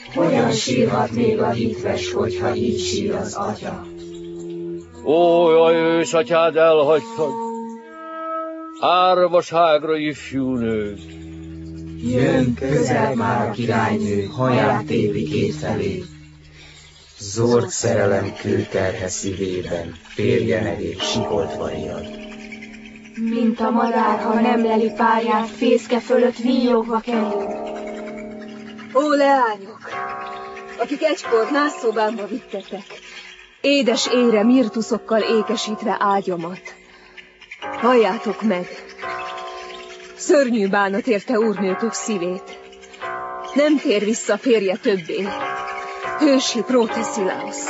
Hogyan sírhat még a hitves, hogyha így sír az atya? Ó, jaj, ősatyád elhagytad, árvaságra ifjú nőd. Jön közel már a királynő, haját tépi kétfelé. Zord szerelem kőterhe szívében, férje nevét sikoltva riad. Mint a madár, ha nem leli pályát, fészke fölött vínyogva kerül. Ó, leányok, akik egykor nászszobámba vittetek, édes ére mirtuszokkal ékesítve ágyamat. Halljátok meg! Szörnyű bánat érte úrnőtök szívét. Nem tér vissza férje többé. Hősi Protesilaus.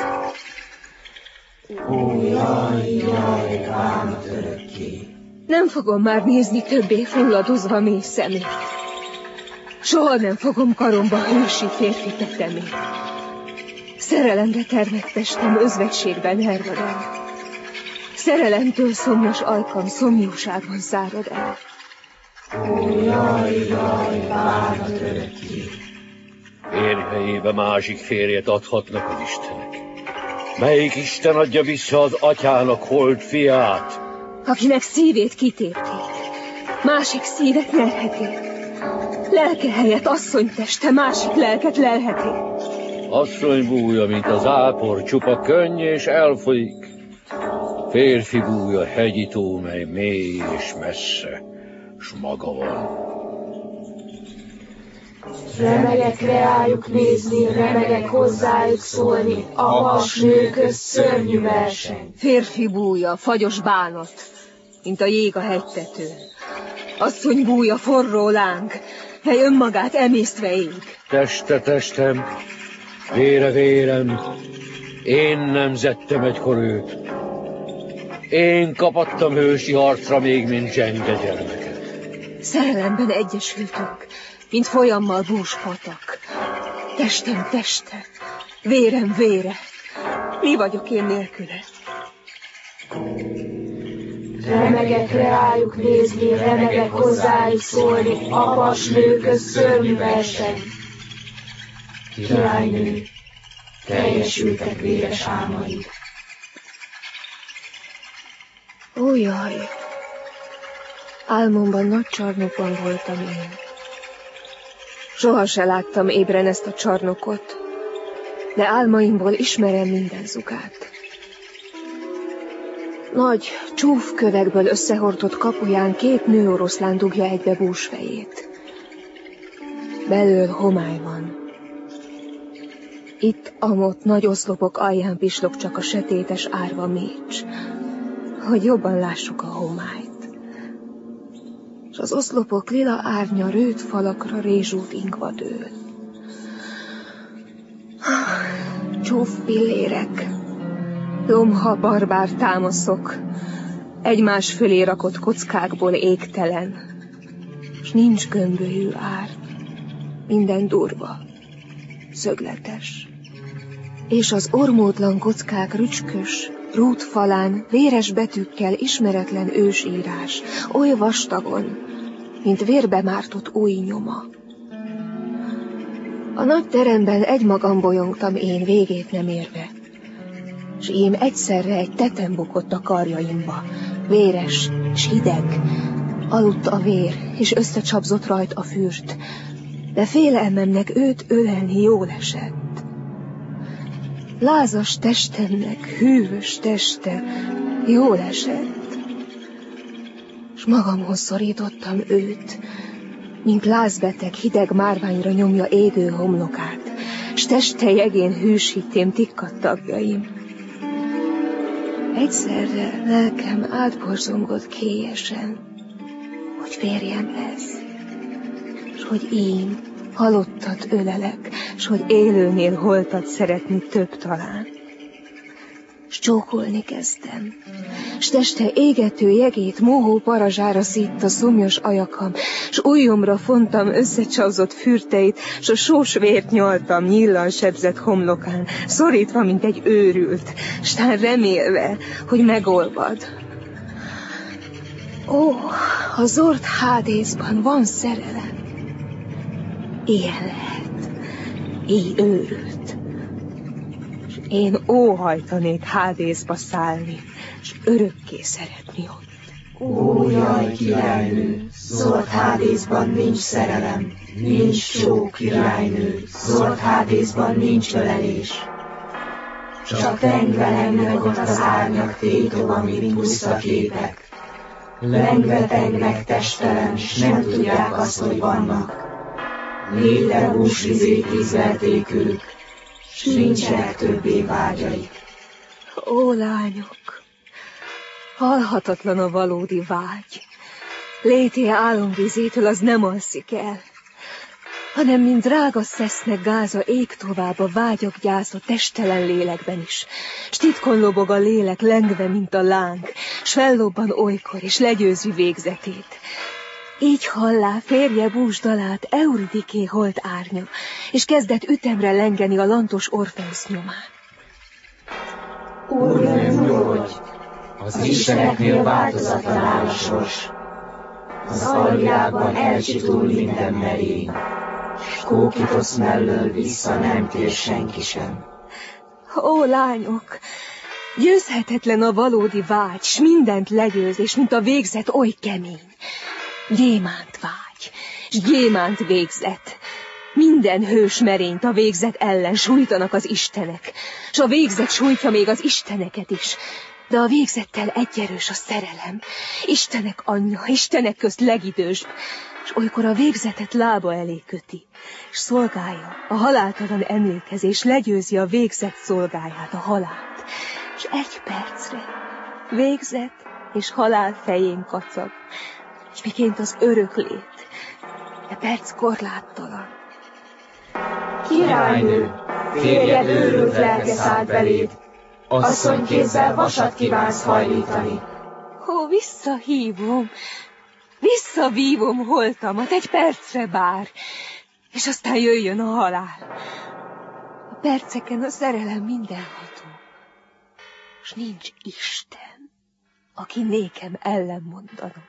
Ó, jaj, jaj, bánat örökké. Nem fogom már nézni többé fulladozva mély szemét. Soha nem fogom karomba hősi férfi tetemét. Szerelemre termett testem özvegységben hervad el. Szerelemtől szomjas alkam szomjúságban szárad el. Ó, jaj, jaj, bánat örökké. Férj helyébe másik férjet adhatnak az istenek. Melyik isten adja vissza az atyának holt fiát? Akinek szívét kitépték, másik szívet lelheték. Lelke helyett asszonyteste, másik lelket lelheték. Asszony bújja, mint az ápor, csupa könny és elfolyik. Férfi bújja hegyi tó, mely mély és messze, s maga van. Remegek reájuk nézni, remegek hozzájuk szólni, a vas nőköz szörnyű verseny. Férfi bújja, fagyos bánat, mint a jég a hegytetőn. Asszony bújja, forró láng, mely önmagát emésztve ég. Teste, testem, vére, vérem, én nemzettem egykor őt. Én kapattam hősi harcra még, mint zsenge gyermeket. Szerelemben egyesültünk, mint folyammal bús patak. Testem teste, vérem vére, mi vagyok én nélküle? Remegek reájuk nézni, remegek hozzájuk szólni, a vas nőköz szörnyű verseny. Királynő, teljesültek véres álmaid. Ó, jaj! Álmomban nagy csarnokban voltam én. Soha se láttam ébren ezt a csarnokot, de álmaimból ismerem minden zugát. Nagy csúfkövekből összehordott kapuján 2 nőoroszlán dugja egybe búsfejét. Belől homály van. Itt amott nagy oszlopok alján pislog csak a sötétes árva mécs, hogy jobban lássuk a homályt. És az oszlopok lila árnya rőt falakra rézsút ingva dől. Csúf pillérek, lomha barbár támaszok, egymás fölé rakott kockákból égtelen, s nincs gömbölyű ár, minden durva, szögletes. És az ormótlan kockák rücskös, rút falán, véres betűkkel ismeretlen ősírás, oly vastagon, mint vérbe mártott új nyoma. A nagy teremben egymagam bolyongtam én, végét nem érve, s ím egyszerre egy tetem bukott a karjaimba, véres s hideg, aludt a vér, és összecsapzott rajt a füst, de félelmemnek őt ölelni jól esett. Lázas testemnek hűvös teste jól esett, s magamhoz szorítottam őt, mint lázbeteg hideg márványra nyomja égő homlokát, s teste jegén hűsítém tikkadt tagjaim. Egyszerre lelkem átborzongott kélyesen, hogy férjem ez, s hogy én halottat ölelek, s hogy élőnél holtat szeretni több talán. S csókolni kezdtem, s teste égető jegét mohó parazsára szítta szomjas ajakam, s ujjomra fontam összecsapzott fürteit, s a sós vért nyaltam nyíllan sebzett homlokán, szorítva, mint egy őrült, s tán remélve, hogy megolvad. Ó, a zord Hádészban van szerelem. Ilyen lehet. Éj őrült. És én óhajtanék Hádészba szállni, és örökké szeretni ott. Ó, jaj, királynő, Zord Hádészban nincs szerelem, nincs só, királynő, Zord Hádészban nincs ölelés. Csak lengve lengnek ott az árnyak tétova, mint puszta képek. Lengve tengnek testelen, s nem tudják azt, hogy vannak. Léte húsvizét ízlelték ők, s nincsenek többé vágyaik. Ó, lányok, halhatatlan a valódi vágy. Lété álomvizétől az nem alszik el, hanem mint drága szesznek gáza ég tovább a vágyak gyásza testelen lélekben is, s titkon lobog a lélek lengve, mint a láng, s fellobban olykor, és legyőzi végzetét. Így hallá férje búsdalát Euridiké holt árnya, és kezdett ütemre lengeni a lantos Orfeusz nyomán. Úrnőm, nyugodj! Az isteneknél változatlan áll a sors. Az alvilágban elcsitul minden merény, s Kókitosz mellől vissza nem tér senki sem. Ó, lányok! Győzhetetlen a valódi vágy, s mindent legyőz, és mint a végzet oly kemény. Gyémánt vágy, s gyémánt végzet. Minden hős merényt a végzet ellen sújtanak az istenek, s a végzet sújtja még az isteneket is. De a végzettel egyerős a szerelem. Istenek anyja, istenek közt legidősbb, s olykor a végzetet lába elé köti, s szolgálja a haláltalan emlékezés, legyőzi a végzet szolgáját, a halált, s egy percre végzet és halál fején kacag, és miként az öröklét, de perc korláttalan. Királynő, férjed őrült lelke szállt beléd, asszonykézzel vasat kívánsz hajlítani. Ó, visszavívom holtamat egy percre bár, és aztán jöjjön a halál. A perceken a szerelem mindenható, s nincs Isten, aki nékem ellen mondana.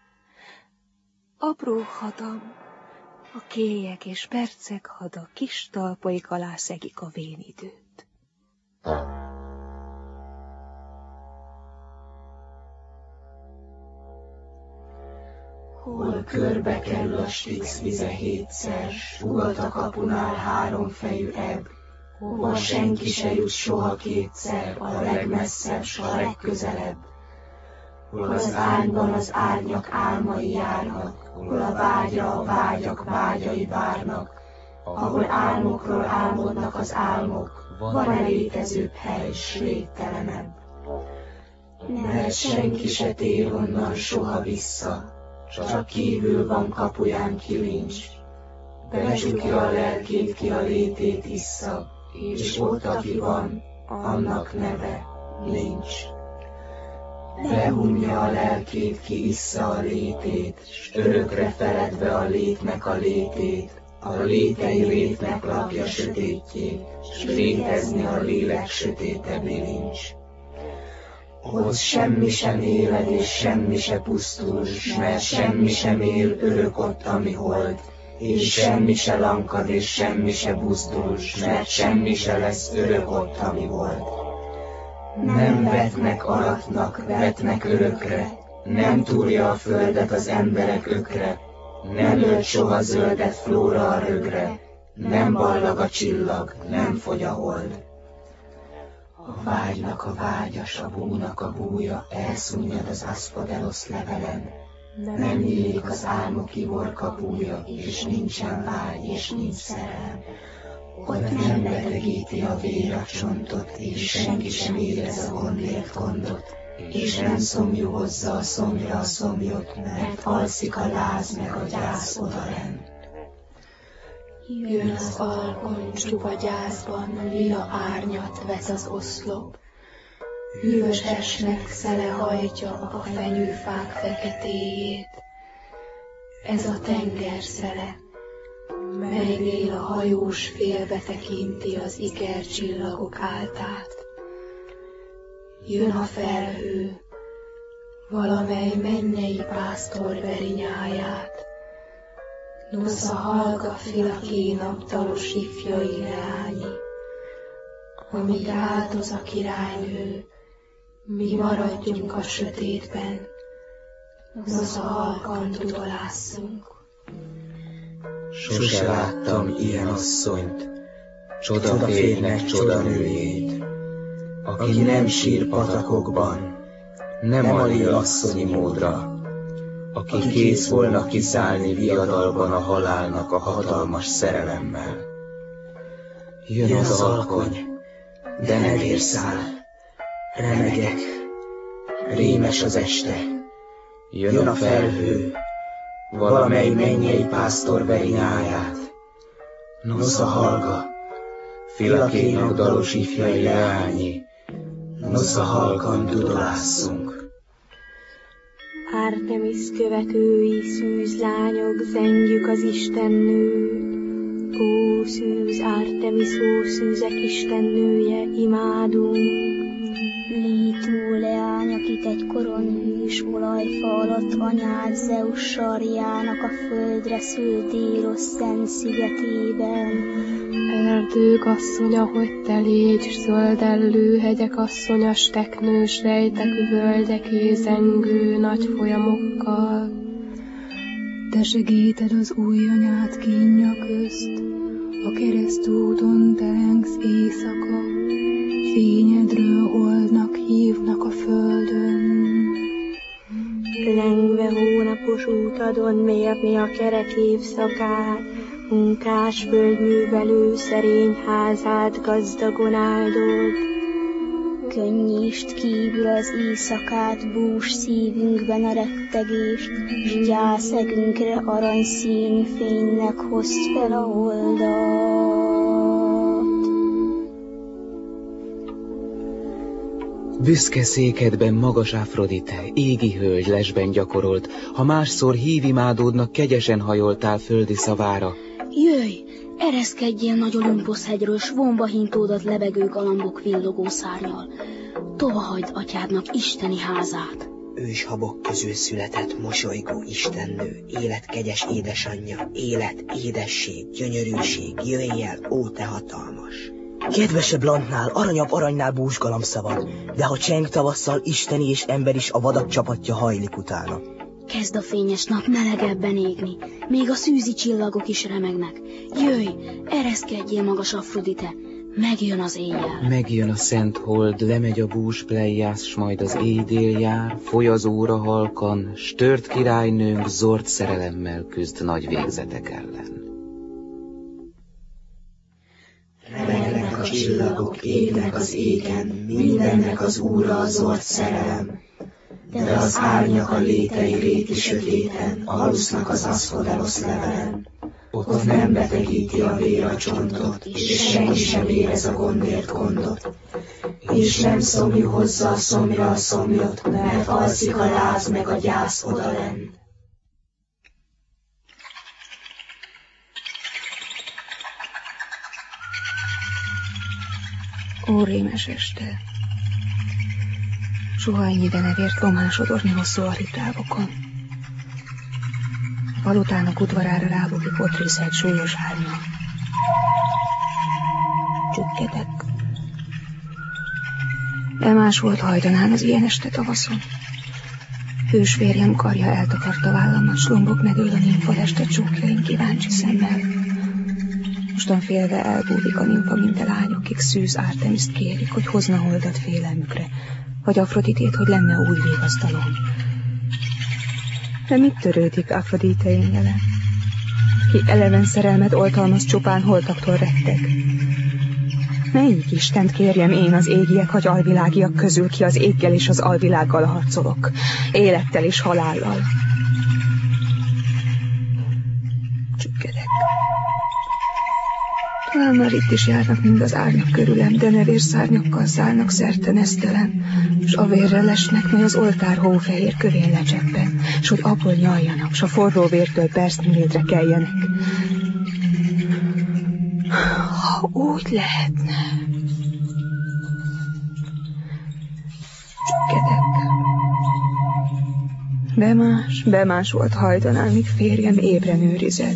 Apró hadam, a kélyek és percek hada kis talpaik alá szegik a vén időt. Hol körbe kerül a Styx vize hétszer, sugat a kapunál háromfejű ebb, hova senki se jut soha kétszer, a legmesszebb, s a legközelebb. Hol az árnyban az árnyak álmai járnak, hol a vágyra a vágyak vágyai várnak, ahol álmokról álmodnak az álmok, van-e létezőbb hely, s léttelenebb. Mert senki se tér onnan soha vissza, csak kívül van kapuján kilincs, becsukja a lelkét, ki a létét issza, és ott, aki van, annak neve nincs. Behunja a lelkét, ki issza a létét, s örökre feledve a létnek a létét, a létei létnek lapja sötétjét, s létezni a lélek sötéte bilincs. Ott semmi sem éled, és semmi se pusztul, mert semmi sem él örök ott, ami hold, és semmi se lankad, és semmi se buzdul, mert semmi se lesz örök ott, ami volt. Nem vetnek aratnak, vetnek örökre, nem túrja a földet az emberek ökre, nem ölt soha zöldet flóra a rögre, nem ballag a csillag, nem fogy a hold. A vágynak a vágyas, a búnak a búja, elszunnyad az aszpadelosz levelen. Nem nyílik az álmok ivor kapúja, és nincsen vágy, és nincs szerelem. Ott nem betegíti a vér a csontot, és senki sem érez a gondért gondot, és nem szomjú hozza a szomjra a szomjot, mert alszik a láz meg a gyász odalent. Jön az alkony csupa gyászban, lila árnyat vesz az oszlop. Hűvös esnek szele hajtja a fenyőfák feketéjét. Ez a tenger szele, melynél a hajós félbe tekinti az ikercsillagok áltát. Jön a felhő, valamely mennyei pásztor veri nyáját. Nosza hallga filakénak dalos ifjai leányi, amíg áldoz a királynő, mi maradjunk a sötétben, nosza halkan dudolásszunk. Sose láttam ilyen asszonyt, csodaférjnek csodanőjét, aki nem sír patakokban, nem alig asszonyi módra, aki kész volna kiszállni viadalban a halálnak a hatalmas szerelemmel. Jön az alkony, denevérszál, remegek, rémes az este, jön a felhő, valamely mennyei pásztor veri nyáját. Nosza hallga, filakénak dalos ifjai leányi, nosza halkan dudolásszunk. Artemis követői szűzlányok, zengjük az istennőt. Ó szűz, Artemis, ó szűzek istennője, imádunk. Létó leány, akit egykoron hős olajfa alatt anyád Zeus sarjának a földre szült Érosz szent szigetében. Erdők asszonya, hogy te légy, zöldellő hegyek asszonya, steknős rejtekű völgyeké zengő nagy folyamokkal. Te segíted az új anyát kínja közt, a keresztúton te lengsz éjszaka, fényedről holdnak hívnak a földön. Lengve hónapos útadon mérni a kerek évszakát, munkás földművelő szerény házát gazdagon áldod. Könnyítsd kívül az éjszakát, bús szívünkben a rettegést, s gyászegünkre aranyszínű fénynek hozd fel a holdat. Büszke székedben magas Afrodite, égi hölgy lesben gyakorolt, ha másszor hívimádódnak, kegyesen hajoltál földi szavára. Jöjj, ereszkedjél nagy Olimposz hegyről, s vonba hintódat lebegő galambok villogó szárnyal. Tovahagyd atyádnak isteni házát. Őshabok közül született mosolygó istennő, élet kegyes édesanyja, élet, édesség, gyönyörűség, jöjj el, ó te hatalmas! Kedvesebb lantnál, aranyabb aranynál búzsgalamb szabad, de ha cseng tavasszal, isteni és ember is a vadak csapatja hajlik utána. Kezd a fényes nap melegebben égni, még a szűzi csillagok is remegnek. Jöjj, ereszkedjél magas Afrodite, megjön az éjjel. Megjön a szent hold, lemegy a bús Pleiász, s majd az éjdél jár, foly az óra halkan, s tört királynőnk zord szerelemmel küzd nagy végzetek ellen. Remegnek a csillagok, égnek az égen, mindennek az úra a zord szerelem. De az árnyak a létei réti sötéten, alusznak az aszfodelosz levelen. Ott nem betegíti a vér a csontot, és senki sem érez a gondért gondot. És nem szomjú hozza a szomjra a szomjot, mert alszik a láz meg a gyász odalent. Ó, rémes este! Soha ennyi denevért román sodorni hosszú architávokon. A palotának udvarára rábukik ott részelt súlyos árnya. Csüggedek. Elmás volt hajdanán az ilyen este tavaszon. Hős férjem karja eltakarta vállamat, s lombok megöl a nimfa este csókjain kíváncsi szemmel. Mostan félve elbúvik a nimfa, mint a lányokig szűz Artemiszt kérik, hogy hozna holdat félelmükre, vagy Afroditét, hogy lenne új végasztalom. De mit törődik Afroditeén vele? Ki eleven szerelmet oltalmaz, csupán holtaktól retteg. Melyik Istent kérjem én az égiek vagy alvilágiak közül, ki az éggel és az alvilággal harcolok, élettel és halállal? Csüggedek. Talán már itt is járnak mind az árnyak körülem, de nevérszárnyakkal szállnak szerte nesztelen, s a vérre lesnek, mely az oltár hófehér kövén lecseppen, s hogy abból nyaljanak, s a forró vértől persznyílédre keljenek. Ha úgy lehetne. Csüggedek. Bemás volt hajdanán, míg férjem ébren őrizett.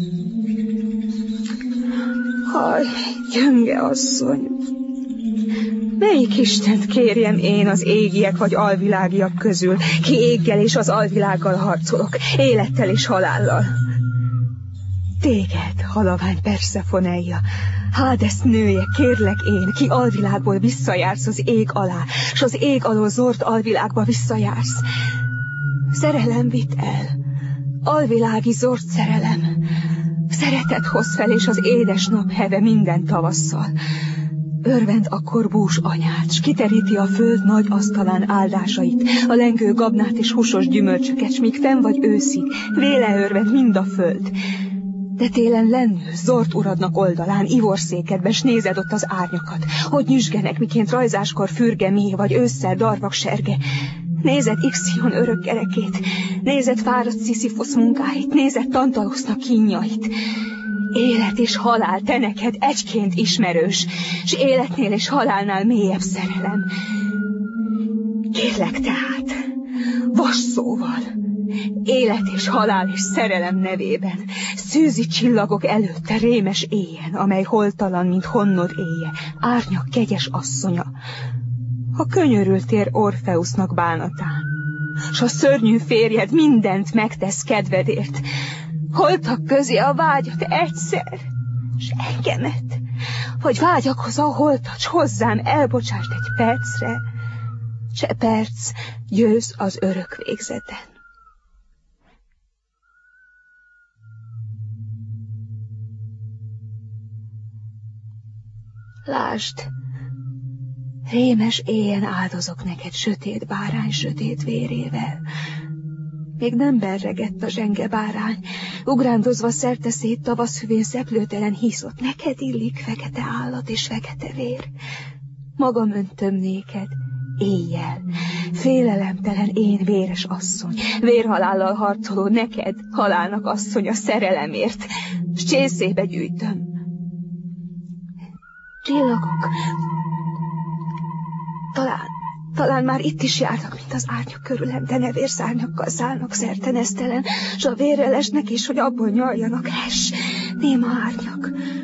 Haj, gyönge asszony! Melyik Istent kérjem én az égiek vagy alvilágiak közül, ki éggel és az alvilággal harcolok, élettel és halállal? Téged, halavány Perszefoneia, Hádesz nője, kérlek én, ki alvilágból visszajársz az ég alá, s az ég alól zord alvilágba visszajársz. Szerelem vitt el, alvilági zord szerelem. Szeretet hoz fel, és az édes nap heve minden tavasszal. Örvend akkor bús anyát, s kiteríti a föld nagy asztalán áldásait, a lengő gabnát és húsos gyümölcsöket, s míg fenn vagy őszig, véle örvend mind a föld. De télen lennő, zord uradnak oldalán, ivorszékedben, s nézed ott az árnyakat, hogy nyüzsgenek, miként rajzáskor fürge méh, vagy ősszel darvak serge. Nézed Ixion örök gerekét, nézed fáradt Sziszifosz munkáit, nézed Tantalosznak kínjait. Élet és halál te neked egyként ismerős, s életnél és halálnál mélyebb szerelem. Kérlek tehát, vas szóval, élet és halál és szerelem nevében, szűzi csillagok előtte rémes éjjen, amely holtalan, mint honnod éje, árnyak kegyes asszonya, ha könyörültél Orfeusznak bánatán, s a szörnyű férjed mindent megtesz kedvedért, holtak közé a vágyat egyszer, s engemet, hogy vágyakhoz a holtat, s hozzám elbocsásd egy percre, se perc győz az örök végzeten. Lásd, rémes éjjel áldozok neked sötét bárány sötét vérével. Még nem berregett a zsenge bárány, ugrándozva szerte szét tavaszhüvén szeplőtelen hízott. Neked illik fekete állat és fekete vér. Magam öntöm néked, éjjel, félelemtelen én véres asszony, vérhalállal harcoló neked, halálnak asszony a szerelemért, s csészébe gyűjtöm. Csillagok, talán már itt is járnak, mint az árnyak körülem, de ne vérszárnyakkal szállnak szerte nesztelen, s a vérre lesnek is, hogy abból nyaljanak. Hess, néma árnyak,